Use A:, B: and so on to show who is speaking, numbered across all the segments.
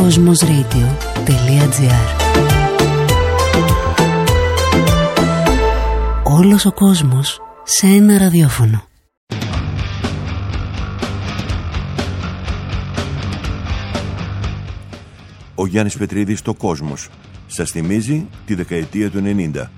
A: Cosmosradio.gr. Όλος ο κόσμος σε ένα ραδιόφωνο.
B: Ο Γιάννης Πετρίδης στο Κόσμος σας θυμίζει τη δεκαετία του 90.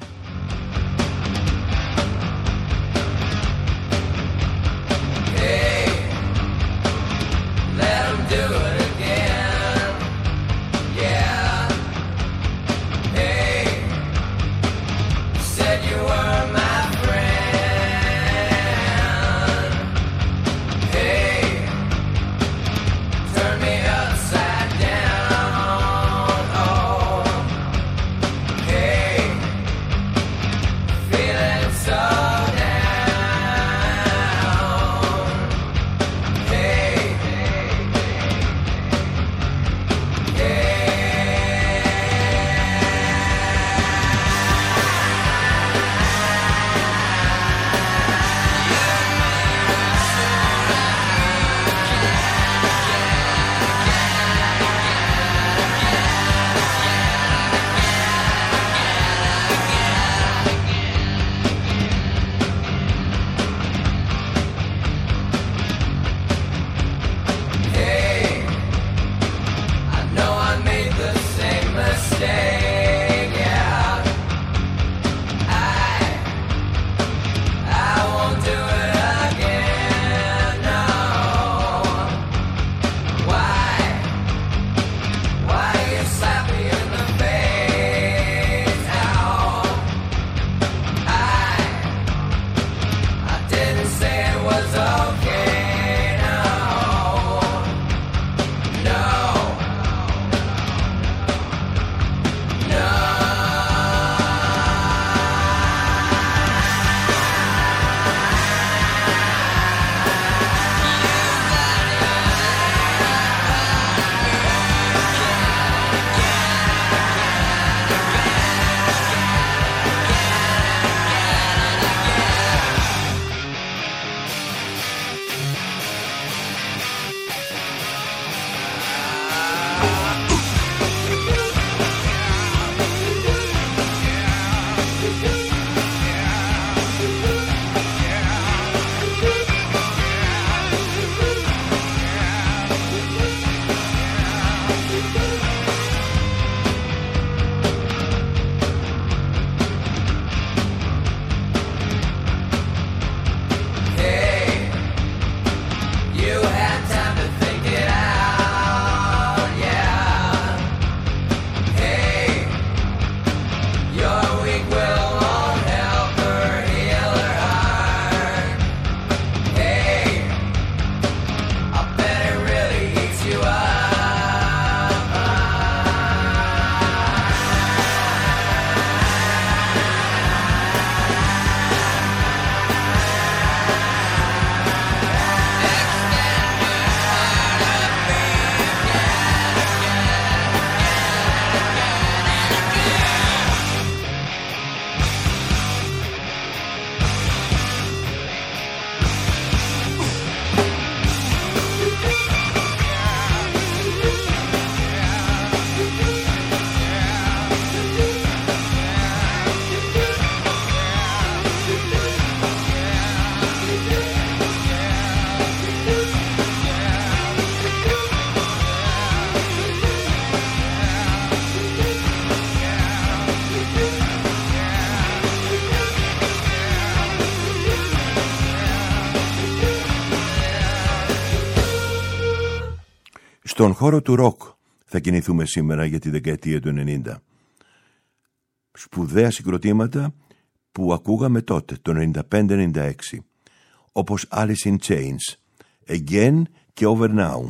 B: Στον χώρο του ροκ θα κινηθούμε σήμερα για τη δεκαετία του 90. Σπουδαία συγκροτήματα που ακούγαμε τότε, το 95-96, όπως Alice in Chains, Again και Over Now.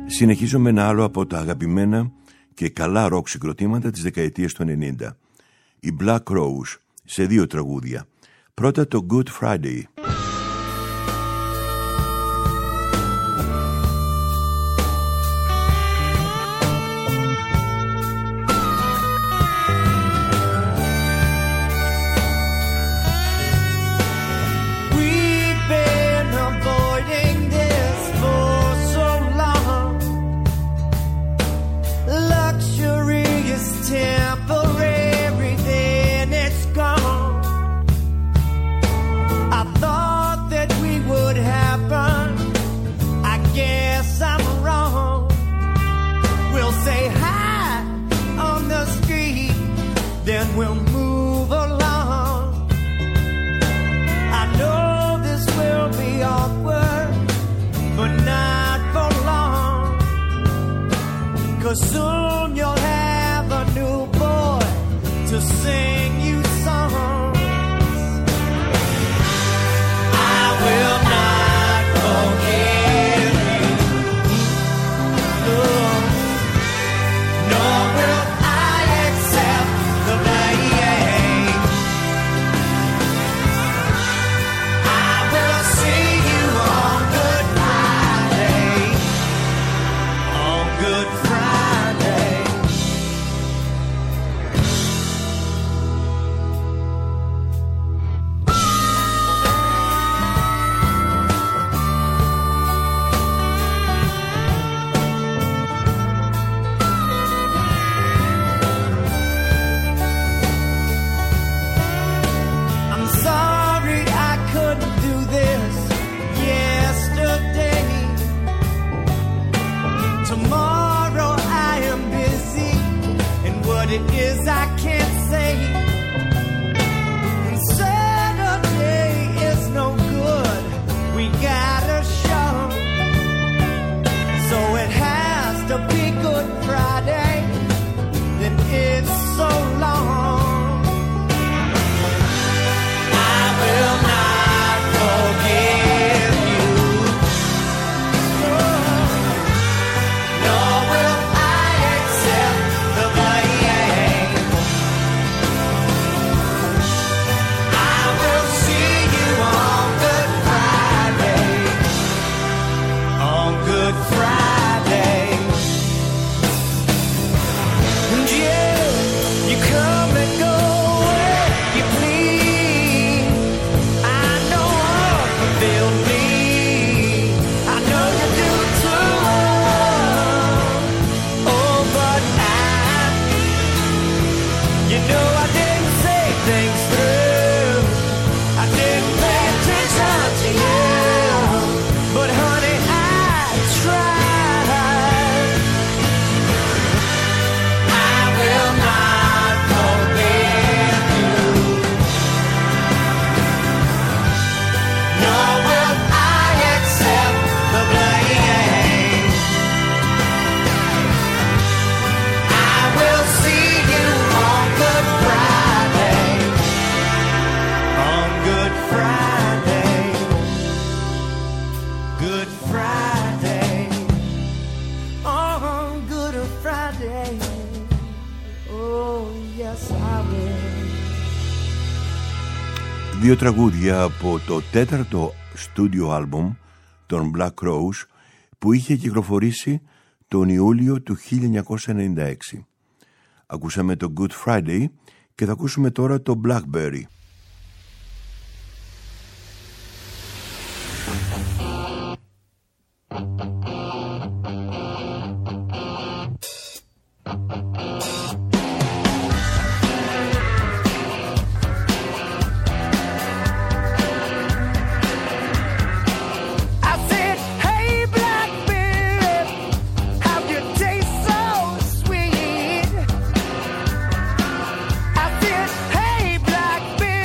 B: Συνεχίζω με ένα άλλο από τα αγαπημένα και καλά ροκ συγκροτήματα της δεκαετίας του 90. Οι Black Crowes σε 2 τραγούδια. Πρώτα το Good Friday.
C: We'll move along. I know this will be awkward, but not for long. 'Cause soon you'll have a new boy to sing you songs. I will not forgive you, nor will I accept the blame. I will see you on Good Friday, on Good Friday. I'm sorry I couldn't do this yesterday. Tomorrow I am busy, and what it is I can't say. And Saturday is no good, we got a show. So it has to be Good Friday, then it's so long. I will not forgive you, nor will I accept the blame. I will see you on Good Friday, on Good Friday. And you come and go where you please. I know what fulfilled me. I know you do too. Oh, but you know I didn't say things through. I didn't pay attention to you. But honey, I tried. I will not forgive you, nor will I accept the blame. I will see you on Good Friday, on Good Friday, Good Friday, on Good Friday. Oh, yes, I will.
B: 2 τραγούδια από το 4ο στούντιο άλμπουμ των Black Crowes που είχε κυκλοφορήσει τον Ιούλιο του 1996. Ακούσαμε το Good Friday και θα ακούσουμε τώρα το Blackberry.
C: I said, hey, Blackberry, how you taste so sweet. I said, hey, Blackberry.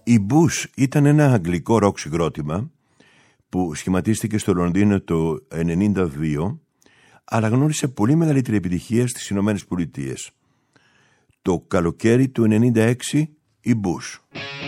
B: Η Bush ήταν ένα αγγλικό ροκ συγκρότημα που σχηματίστηκε στο Λονδίνο το 1992, αλλά γνώρισε πολύ μεγαλύτερη επιτυχία στις Ηνωμένες Πολιτείες. Το καλοκαίρι του 1996 η Bush.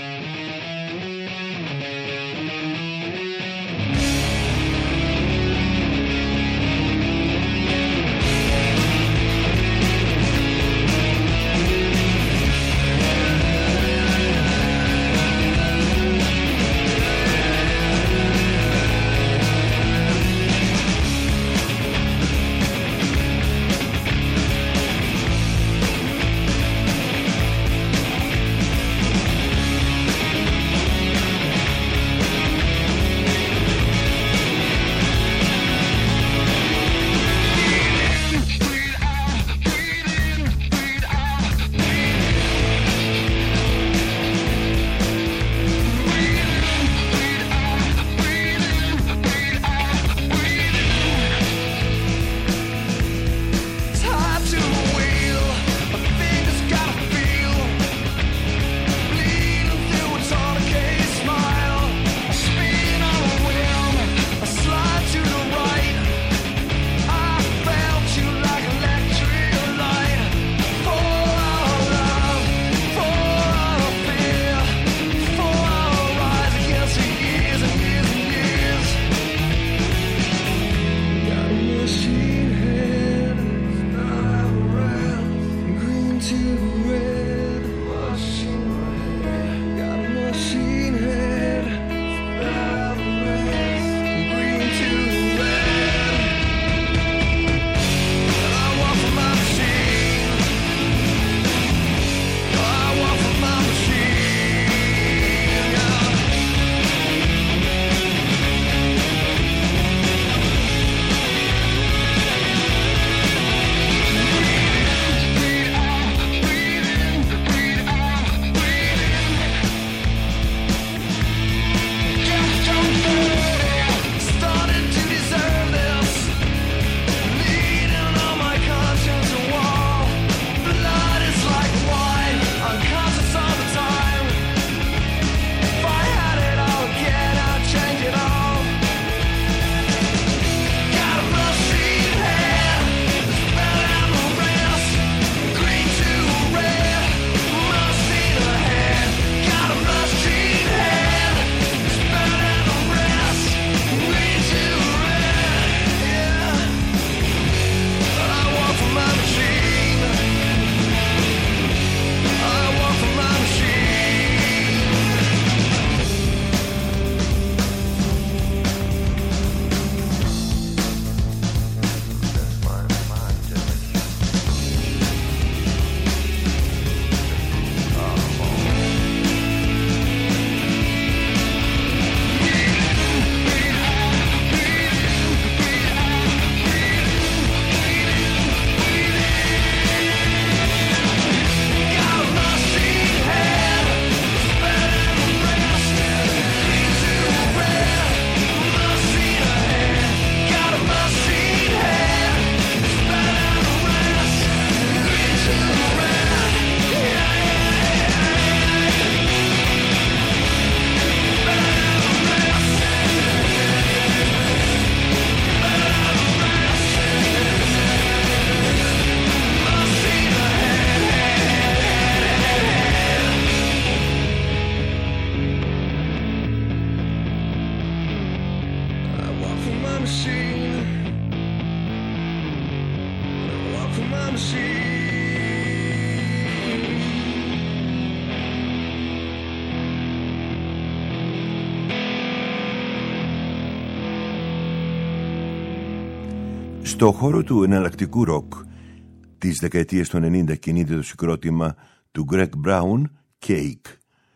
B: Στο χώρο του εναλλακτικού ροκ της δεκαετίας των 90 κινείται το συγκρότημα του Greg Brown, Cake.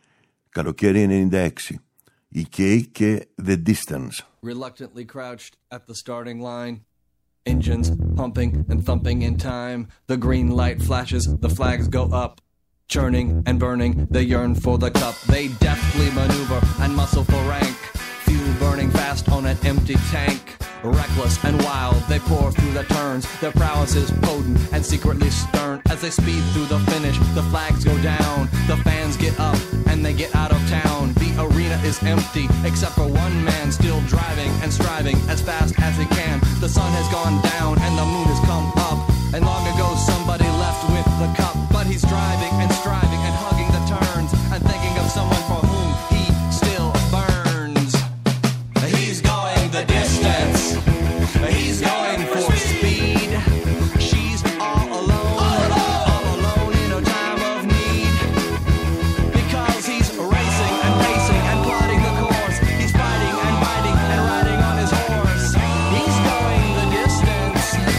B: Καλοκαίρι 96. Η Cake και The Distance.
D: Reluctantly crouched at the starting line. Engines pumping and thumping in time. The green light flashes, the flags go up. Churning and burning, they yearn for the cup. They deftly maneuver and muscle for rank. Fuel burning fast on an empty tank. Reckless and wild, they pour through the turns. Their prowess is potent and secretly stern. As they speed through the finish, the flags go down. The fans get up and and they get out of town. The arena is empty, except for one man still driving and striving as fast as he can. The sun has gone down and the moon has come up, and long ago somebody left with the cup. But he's driving and striving and hugging the turns and thinking of someone for whom he still burns. He's going the distance. He's going for speed. She's all alone in her time of need. Because he's racing and pacing and plotting the course. He's fighting and biting and riding on his horse. He's going the distance.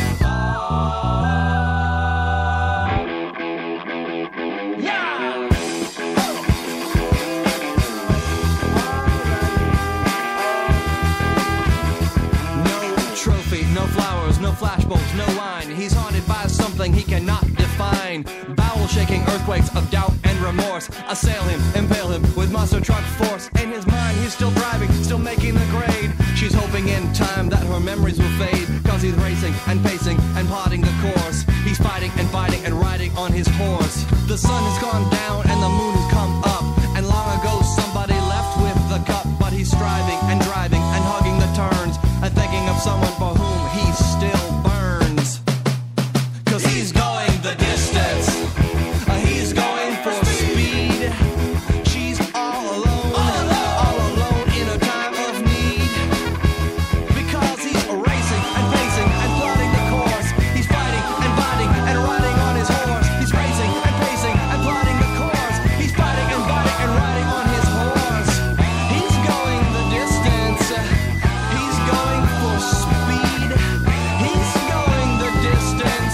D: No flowers, no flashbulbs, no wine. He's haunted by something he cannot define. Bowel-shaking earthquakes of doubt and remorse assail him, impale him with monster truck force. In his mind, he's still driving, still making the grade. She's hoping in time that her memories will fade, cause he's racing and pacing and plotting the course. He's fighting and fighting and riding on his horse. The sun has gone down and the moon has come up, and long ago somebody left with the cup. But he's striving and driving and hugging the turns and thinking of someone for whom he still burns. Cause he's going the distance. He's going for speed. She's all alone in a time of need. Because he's racing and pacing and plotting the course. He's fighting and biting and riding on his horse. He's racing and pacing and plotting the course. He's fighting and biting and riding on his horse. He's going the distance. He's going for speed. He's going the distance.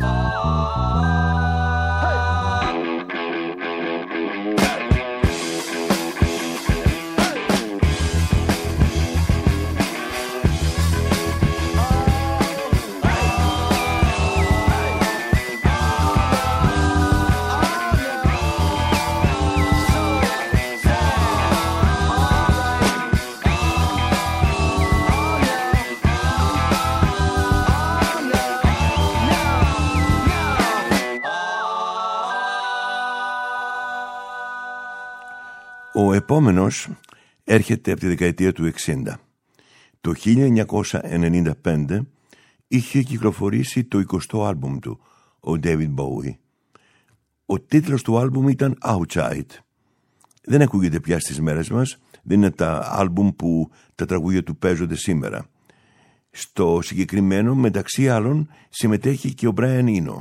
B: Ο επόμενος έρχεται από τη δεκαετία του 60. Το 1995 είχε κυκλοφορήσει το 20ο άλμπουμ του, ο David Bowie. Ο τίτλος του άλμπουμ ήταν Outside. Δεν ακούγεται πια στις μέρες μας, δεν είναι τα άλμπουμ που τα τραγούδια του παίζονται σήμερα. Στο συγκεκριμένο, μεταξύ άλλων, συμμετέχει και ο Brian Eno.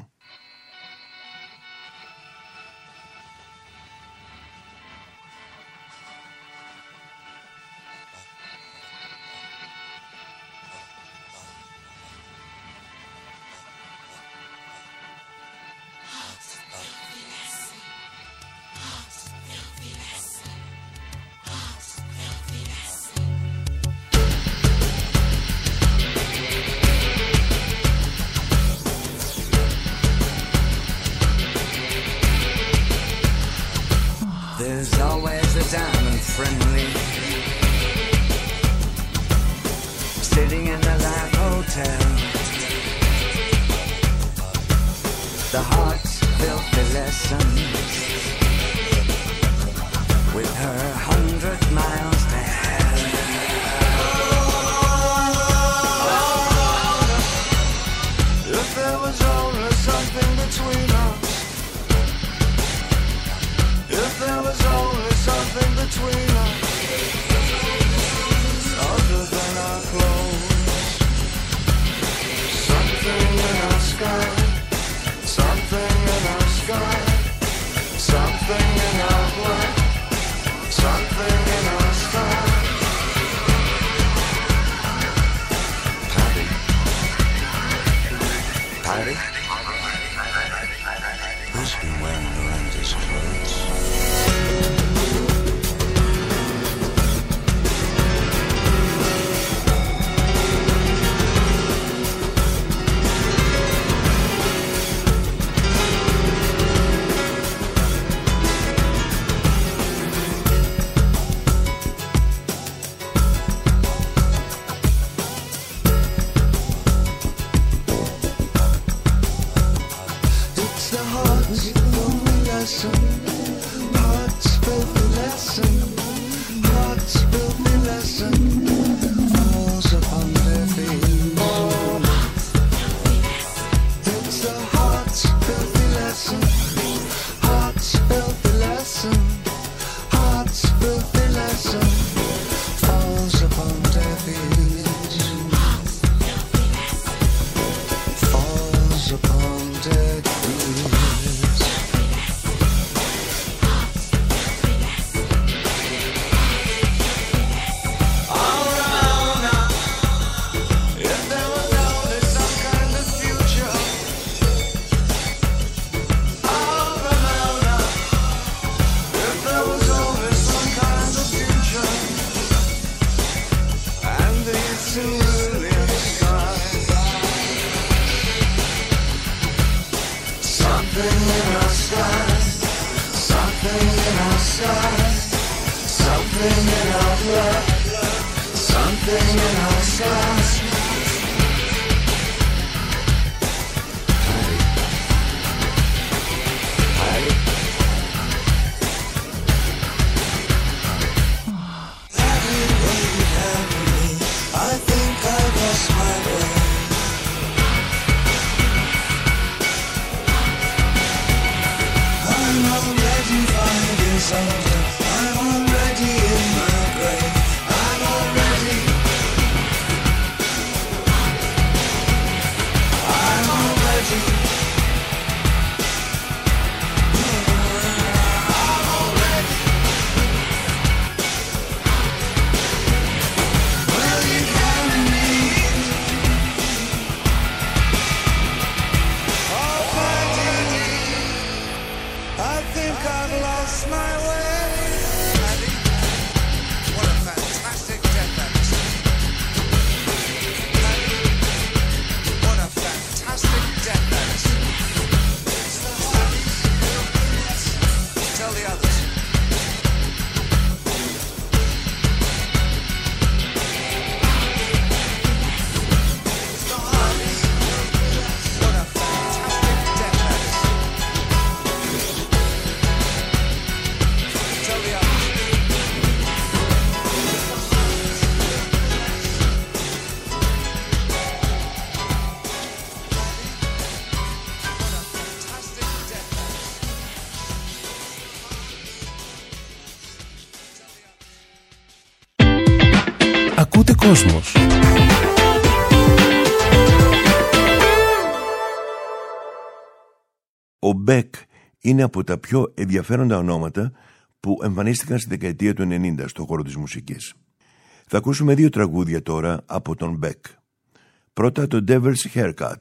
E: There's always a diamond friendly sitting in the Life Hotel. The heart's filthy lessons with her 100 miles to hell.
C: If there was only something between us, if there was only something between us, other than our clothes, something in our sky, something in our sky, something in our blood, something in our sky.
E: Patty? Who's been wearing Miranda's clothes?
C: It's the heart's filthy lesson, heart's filthy lesson.
E: Something in our stars, something in our stars, something in our blood, something in our stars. I think I lost my way. I'm already finding something. I'm already in my grave. I'm already. I'm already. I'm already. Will you carry me? I think I've lost my way. What a fantastic death that is. What a fantastic death that is. Tell the others. What a fantastic death that is. Tell the others. What a fantastic death that is.
F: Ακούτε κόσμος.
B: Ο Μπεκ είναι από τα πιο ενδιαφέροντα ονόματα που εμφανίστηκαν στη δεκαετία του 90 στον χώρο της μουσικής. Θα ακούσουμε 2 τραγούδια τώρα από τον Μπεκ. Πρώτα το Devil's Haircut.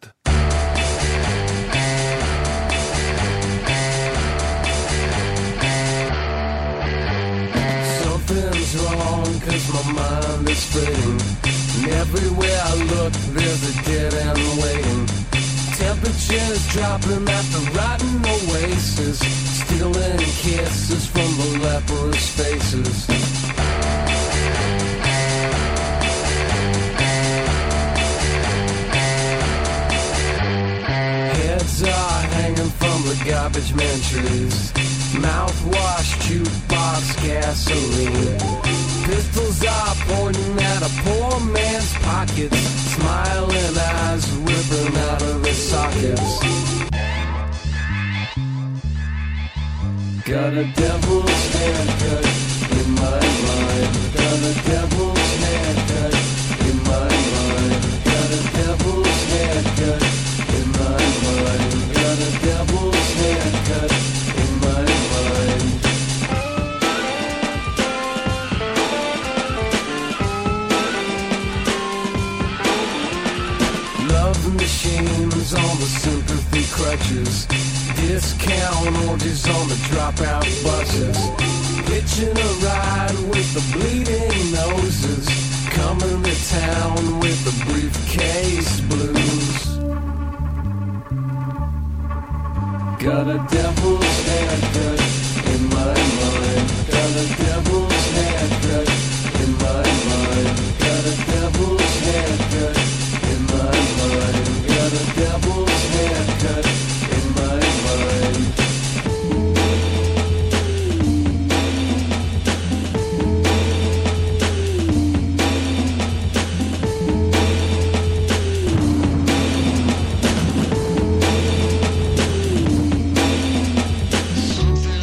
G: Something's wrong, 'cause my mind is fading. And everywhere I look, there's a dead end waiting. Temperatures dropping at the rotten oasis, stealing kisses from the leprous faces. Heads are hanging from the garbage man trees. Mouthwash, jukebox, gasoline. Pistols are pointing at a poor man's pockets. Smiling eyes ripping out of his sockets. Got a devil's haircut in my mind. Got a devil's haircut in my mind. Got a devil's haircut in my mind. Got a devil's haircut in my mind. Love machines on the sympathy crutches. Discount orgies on the dropout buses. Hitching a ride with the bleeding noses. Coming to town with the briefcase blues. Got a devil's haircut in my mind. Got a devil's haircut in my mind. Got a devil's haircut in my mind. Got a devil's haircut in my mind.
E: Something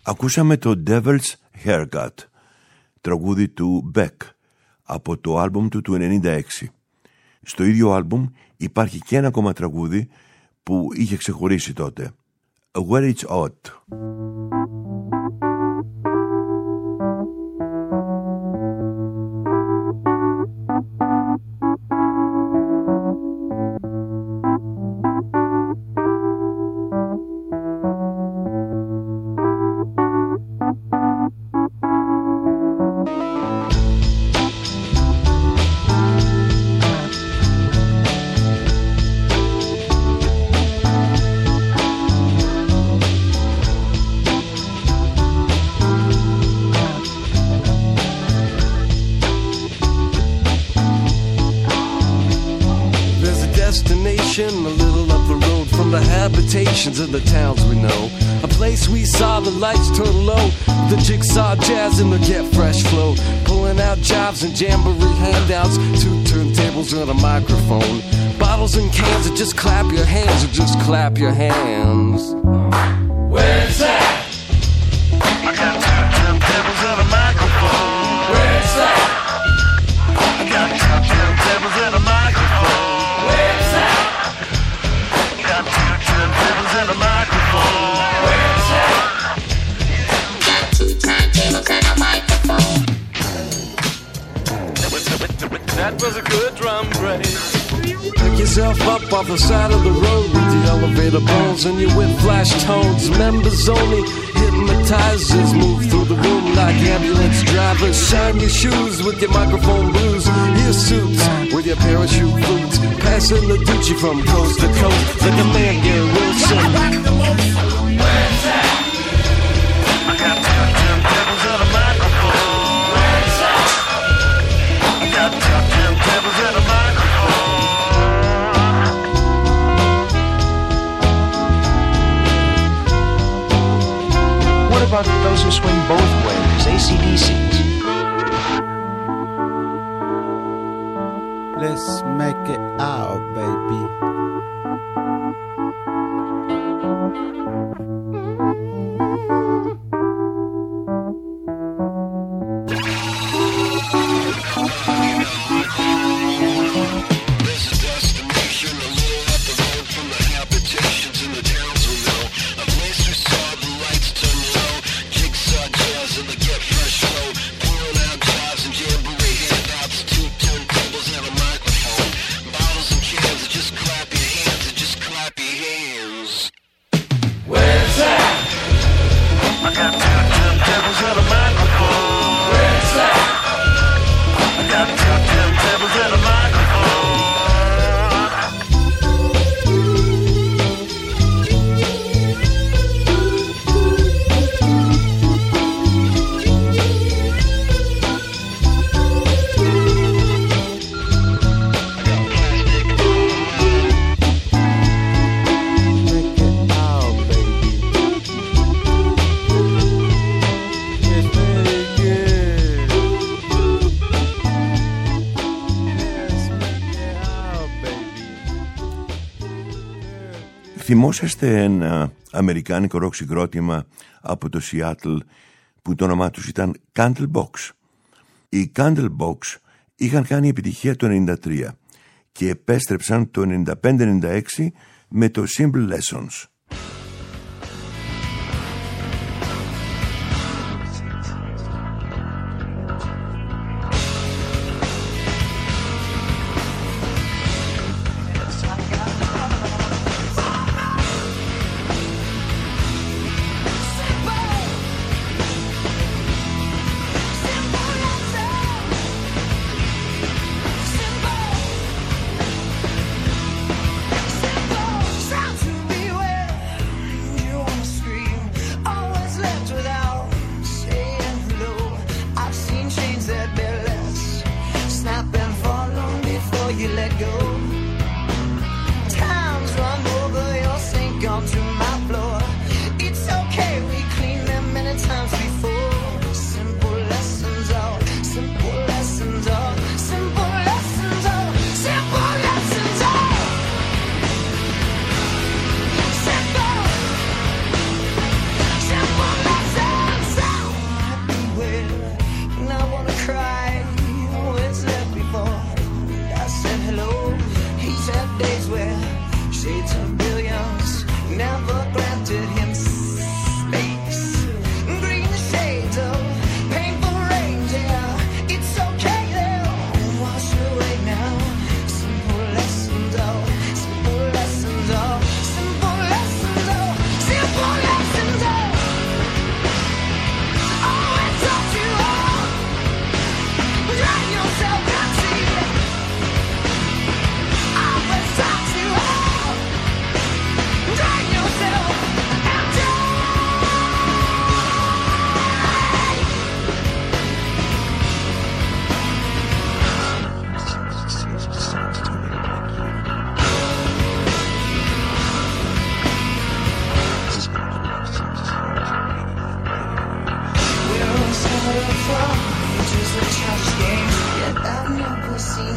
B: Ακούσαμε το Devil's Haircut, τραγούδι του Beck, από το άλμπουμ του 96. Στο ίδιο άλμπουμ υπάρχει και ένα ακόμα τραγούδι που είχε ξεχωρίσει τότε, Where It's Hot.
G: A little up the road from the habitations of the towns we know. A place we saw the lights turn low, the jigsaw jazz and the get fresh flow. Pulling out jobs and jamboree handouts, 2 turntables and a microphone. Bottles and cans and just clap your hands or just clap your hands. Where's that? I got 2 turntables and a microphone. Where's that? I got 2 turntables and a microphone. Where's that? Got 2 turntables and a microphone. Where's that? That was a good drum break. Pick yourself up off the side of the road with the elevator bones and your with flash tones. Members only, hypnotizers move through the room like ambulance drivers. Shine your shoes with your microphone blues, your suits with your parachute boots. Passing the Gucci from coast to coast like a man, Gary Wilson. Where's that? I got 2 turntables and a microphone. Where's that? I got 2 turntables and a microphone.
H: What about those who swing both ways, AC/DCs?
I: Let's make it out, baby.
B: Θυμόσαστε ένα αμερικάνικο ροκ συγκρότημα από το Seattle που το όνομά τους ήταν Candlebox? Οι Candlebox είχαν κάνει επιτυχία το 1993 και επέστρεψαν το 1995-1996 με το Simple Lessons.
J: Simple lessons.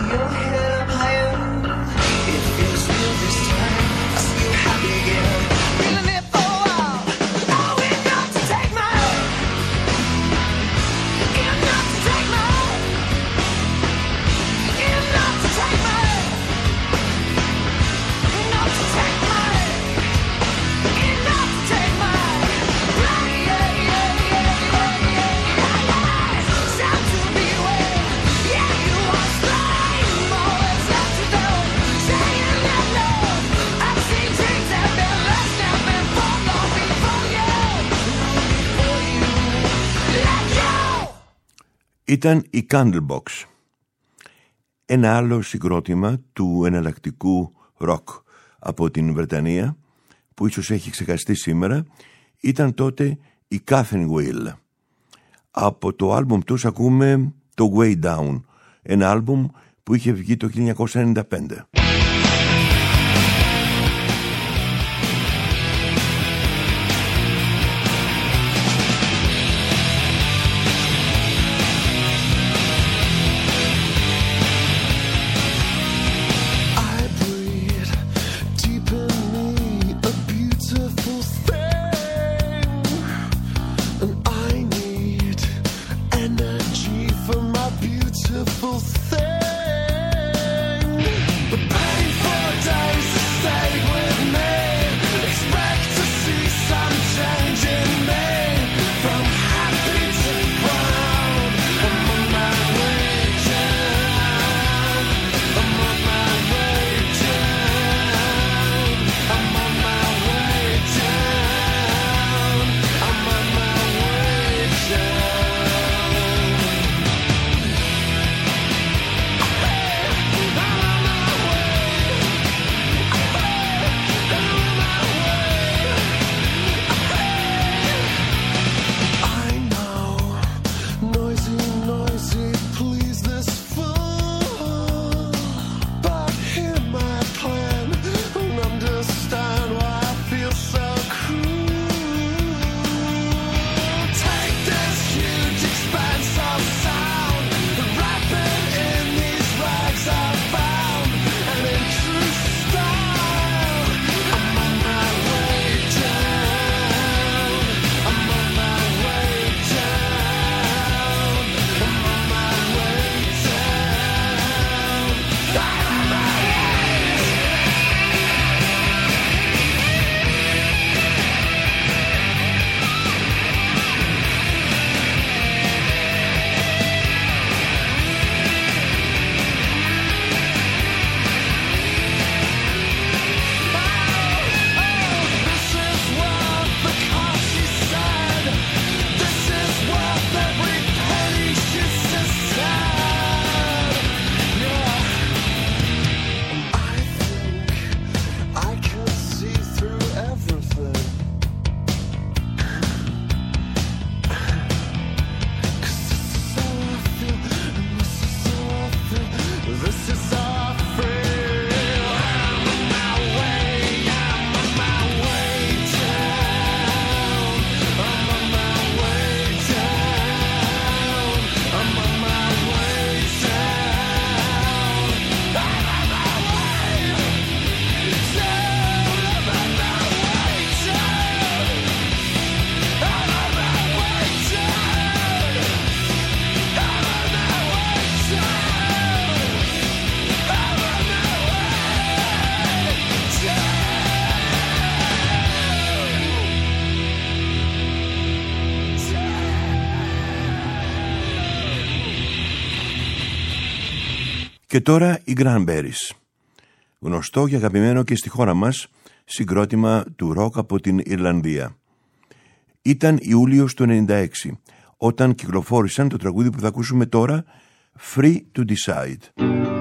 E: your head up higher. It feels real this time. I feel happy again. Feeling it for a while. Oh, enough to take my head. Enough to take my head. Enough to take my head. Enough to take my head. Enough to take my head. Yeah, yeah, yeah, yeah, yeah, yeah, yeah. Time to be aware. Yeah, you are strong. Always have to know. Saying that love. I've seen dreams that been lost now before, long before you. Long before you. Let go.
B: Ήταν η Candlebox. Ένα άλλο συγκρότημα του εναλλακτικού ροκ από την Βρετανία, που ίσως έχει ξεχαστεί σήμερα, ήταν τότε η Catherine Wheel. Από το άλμπουμ τους ακούμε το Way Down, ένα άλμπουμ που είχε βγει το 1995.
E: I breathe deep in me a beautiful thing, and I need energy for my beautiful thing. The painful days that stayed with me, expect to see some change in me. From happy to proud, I'm on my way down. I'm on my way down. I'm on my way down. I'm on my way down. I know, noisy, noisy, please this fool. But hear my plan and understand why I feel so cruel. Take this huge expanse of sound, wrap it in these rags I found, and in true style, I'm on my way down. I'm on my way down. I'm on my way down. I'm on my This is what the Kashi said. This is what every penny she said. Yeah. I think I can see through everything. 'Cause this is how I feel, and this is how I feel. This is how I feel. I'm on my way. I'm on my way down. I'm on my way down. I'm on my way down. I'm on my way down. I'm on my way down. I'm on my way down. I'm on my way down. I'm on my way down.
B: Και τώρα οι Cranberries. Γνωστό και αγαπημένο και στη χώρα μας συγκρότημα του ροκ από την Ιρλανδία. Ήταν Ιούλιος του 96, όταν κυκλοφόρησαν το τραγούδι που θα ακούσουμε τώρα, Free to Decide.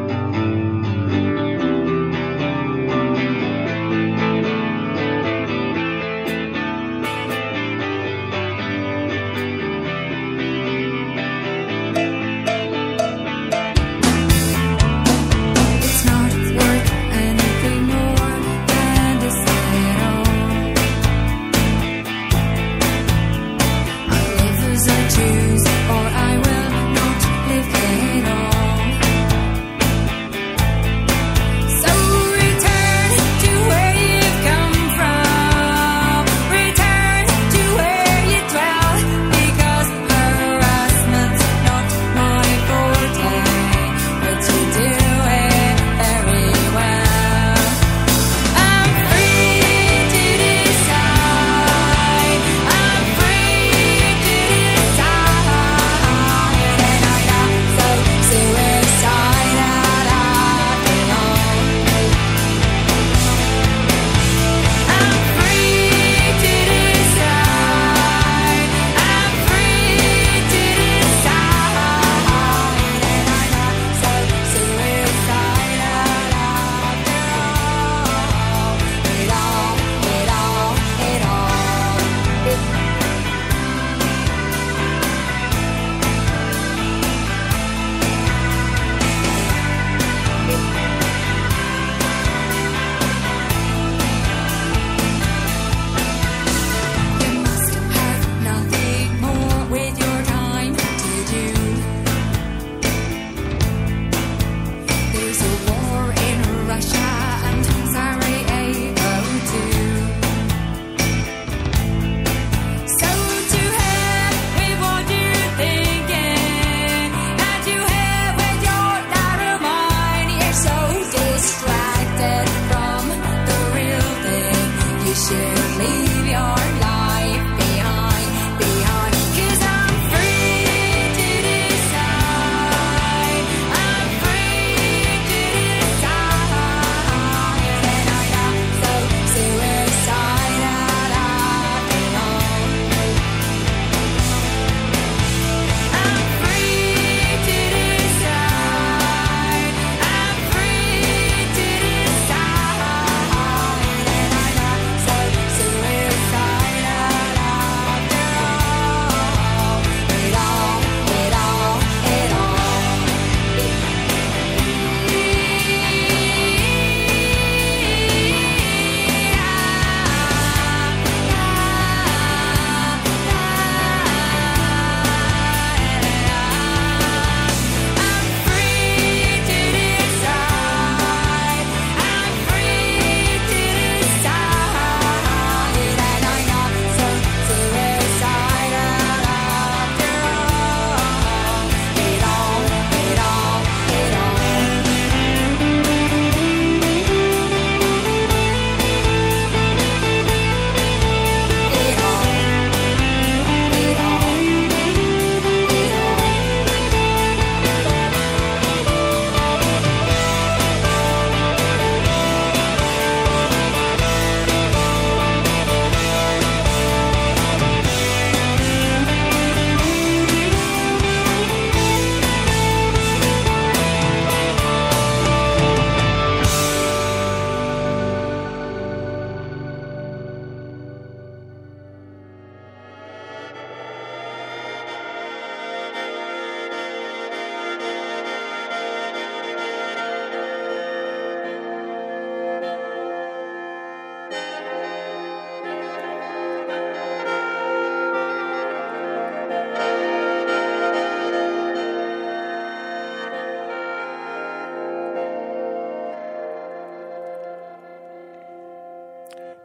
J: It's not worth anything more than this at all. I live as I choose, or I will not live at all.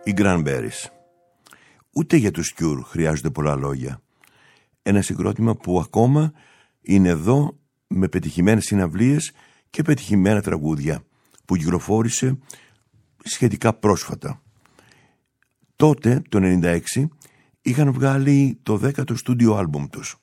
B: Οι Cranberries. Ούτε για τους Cure χρειάζονται πολλά λόγια. Ένα συγκρότημα που ακόμα είναι εδώ με πετυχημένες συναυλίες και πετυχημένα τραγούδια που κυκλοφόρησε σχετικά πρόσφατα. Τότε, το 96, είχαν βγάλει το 10ο στούντιο άλμπουμ τους.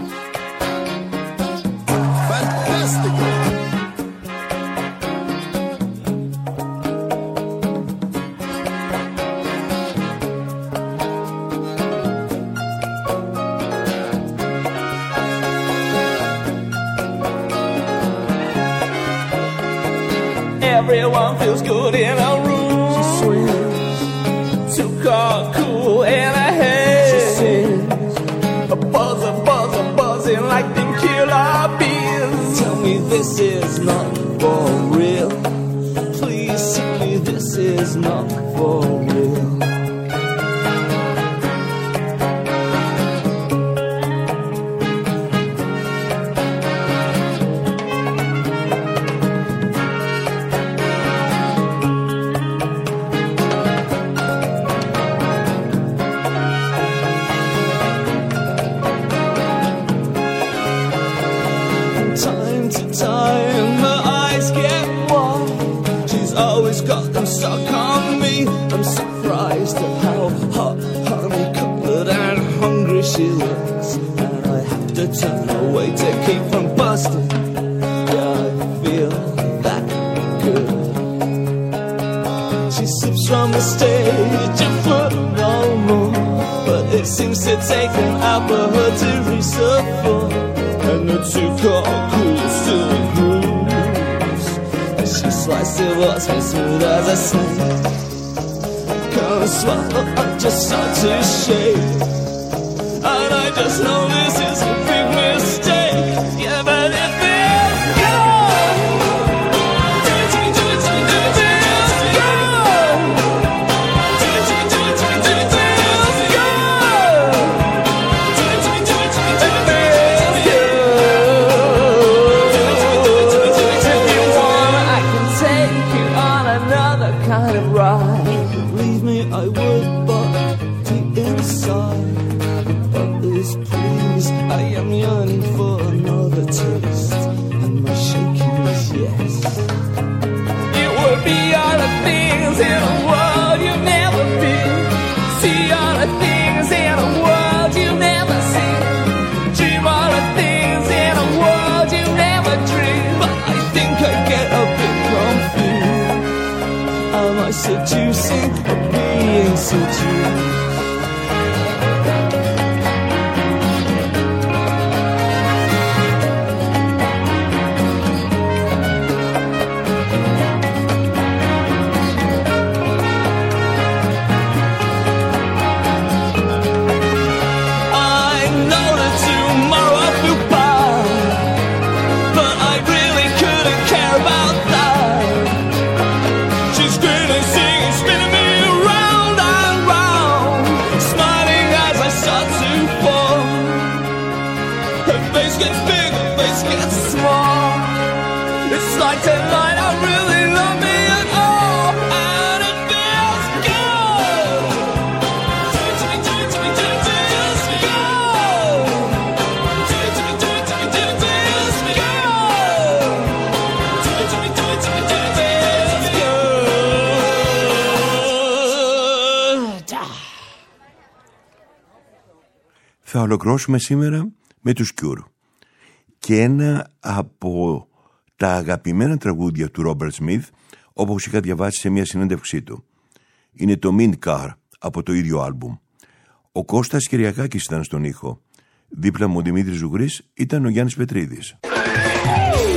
K: Everyone feels good in a room. She swims, too cool in a head. She sings, a buzzing like them killer bees. Tell me this is not for real. Please tell me this is not for real. Stuck on me. I'm surprised at how hot, honey-colored and hungry she looks, and I have to turn away to keep from busting. Yeah, I feel that good. She sips from the stage a foot no more, but it seems to take an hour for her to reach the floor, and the too cool still grooves. She sliced it was as smooth as a snake. Can't swallow, I just start to shake, and I just know this is a big mistake. Yeah, but it feels good. It feels good. Kind of ride. Believe me, I would, but deep inside of this please, I am yearning for another taste, and my shaking is yes. It would be all the things in a world you've never been. See all the things in a world you've never seen. Dream all the things in a world you never dreamed. But I think I get a bit confused. Am I seducing or being seduced? I know that tomorrow will pass, but I really couldn't care about that. She's grinning, singing, spinning me round and round, smiling as I start to fall. Her face gets big, her face gets small. It's like tonight I really love me at all, and it feels good. Feels good.
B: Θα ολοκληρώσουμε σήμερα με τους Cure και ένα από τα αγαπημένα τραγούδια του Ρόμπερτ Σμιθ, όπως είχα διαβάσει σε μια συνέντευξή του. Είναι το Mint Car από το ίδιο άλμπουμ. Ο Κώστας Κυριακάκης ήταν στον ήχο. Δίπλα μου ο Δημήτρης Ζουγρής, ήταν ο Γιάννης Πετρίδης.